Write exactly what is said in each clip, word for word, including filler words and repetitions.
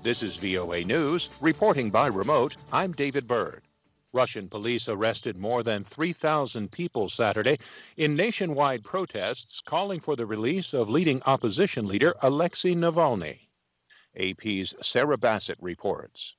This is V O A News. Reporting by remote, I'm David Byrd. Russian police arrested more than three thousand people Saturday in nationwide protests calling for the release of leading opposition leader Alexei Navalny. A P's Sarah Bassett reports.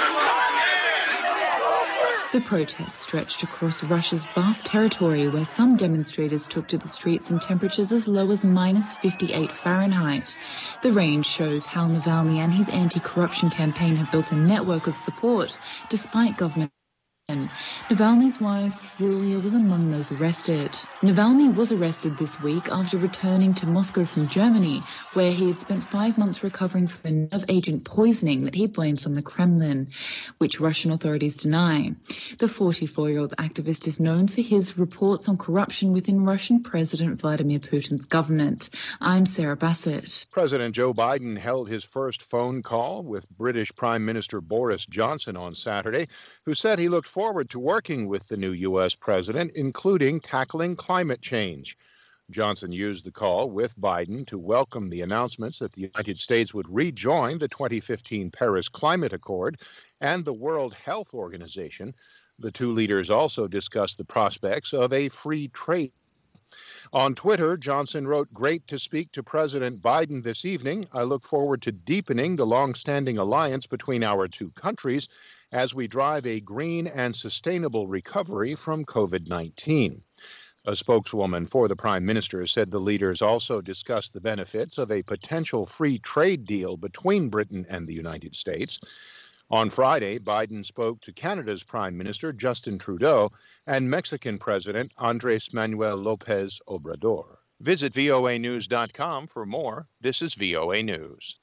The protests stretched across Russia's vast territory, where some demonstrators took to the streets in temperatures as low as minus fifty-eight Fahrenheit. The range shows how Navalny and his anti-corruption campaign have built a network of support, despite government. Navalny's wife, Yulia, was among those arrested. Navalny was arrested this week after returning to Moscow from Germany, where he had spent five months recovering from a nerve agent poisoning that he blames on the Kremlin, which Russian authorities deny. The forty-four-year-old activist is known for his reports on corruption within Russian President Vladimir Putin's government. I'm Sarah Bassett. President Joe Biden held his first phone call with British Prime Minister Boris Johnson on Saturday, who said he looked forward to working with the new U S president, including tackling climate change. Johnson used the call with Biden to welcome the announcements that the United States would rejoin the twenty fifteen Paris Climate Accord and the World Health Organization. The two leaders also discussed the prospects of a free trade. On Twitter, Johnson wrote, "Great to speak to President Biden this evening. I look forward to deepening the long-standing alliance between our two countries as we drive a green and sustainable recovery from COVID nineteen. A spokeswoman for the Prime Minister said the leaders also discussed the benefits of a potential free trade deal between Britain and the United States. On Friday, Biden spoke to Canada's Prime Minister, Justin Trudeau, and Mexican President Andrés Manuel López Obrador. Visit V O A news dot com for more. This is V O A News.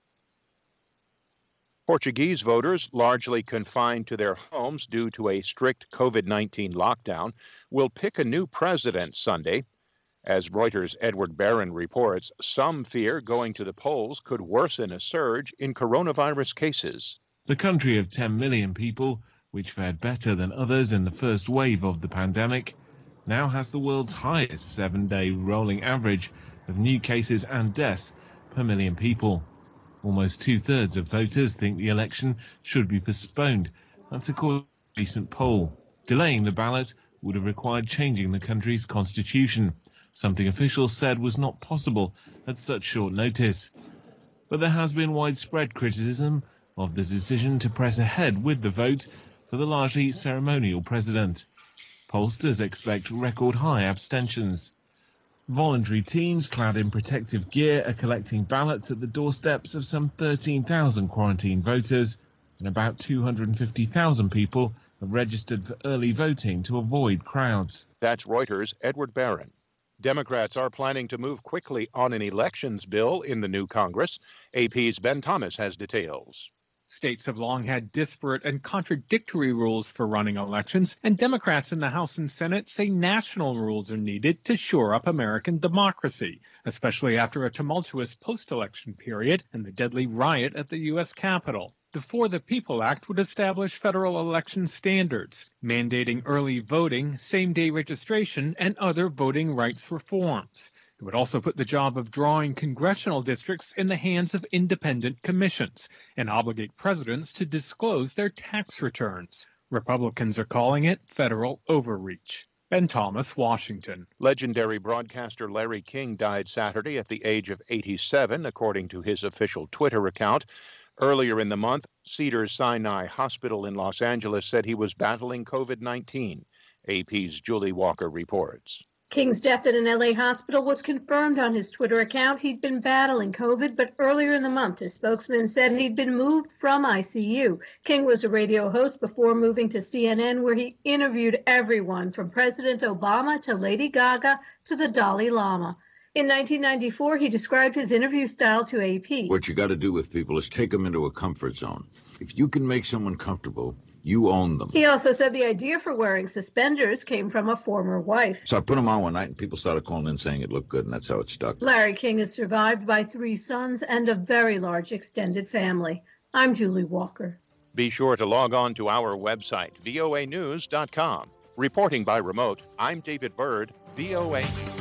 Portuguese voters, largely confined to their homes due to a strict COVID nineteen lockdown, will pick a new president Sunday. As Reuters' Edward Barron reports, some fear going to the polls could worsen a surge in coronavirus cases. The country of ten million people, which fared better than others in the first wave of the pandemic, now has the world's highest seven-day rolling average of new cases and deaths per million people. Almost two-thirds of voters think the election should be postponed. That's according to a recent poll. Delaying the ballot would have required changing the country's constitution, something officials said was not possible at such short notice. But there has been widespread criticism of the decision to press ahead with the vote for the largely ceremonial president. Pollsters expect record-high abstentions. Voluntary teams clad in protective gear are collecting ballots at the doorsteps of some thirteen thousand quarantined voters, and about two hundred fifty thousand people have registered for early voting to avoid crowds. That's Reuters' Edward Barron. Democrats are planning to move quickly on an elections bill in the new Congress. A P's Ben Thomas has details. States have long had disparate and contradictory rules for running elections, and Democrats in the House and Senate say national rules are needed to shore up American democracy, especially after a tumultuous post-election period and the deadly riot at the U S Capitol. The For the People Act would establish federal election standards, mandating early voting, same-day registration, and other voting rights reforms. It would also put the job of drawing congressional districts in the hands of independent commissions and obligate presidents to disclose their tax returns. Republicans are calling it federal overreach. Ben Thomas, Washington. Legendary broadcaster Larry King died Saturday at the age of eighty-seven, according to his official Twitter account. Earlier in the month, Cedars-Sinai Hospital in Los Angeles said he was battling COVID nineteen. A P's Julie Walker reports. King's death at an L A hospital was confirmed on his Twitter account. He'd been battling COVID, but earlier in the month, his spokesman said he'd been moved from I C U. King was a radio host before moving to C N N, where he interviewed everyone from President Obama to Lady Gaga to the Dalai Lama. In nineteen ninety-four, he described his interview style to A P. What you got to do with people is take them into a comfort zone. If you can make someone comfortable, you own them. He also said the idea for wearing suspenders came from a former wife. So I put them on one night, and people started calling in saying it looked good, and that's how it stuck. Larry King is survived by three sons and a very large extended family. I'm Julie Walker. Be sure to log on to our website, V O A news dot com. Reporting by remote, I'm David Byrd, V O A News.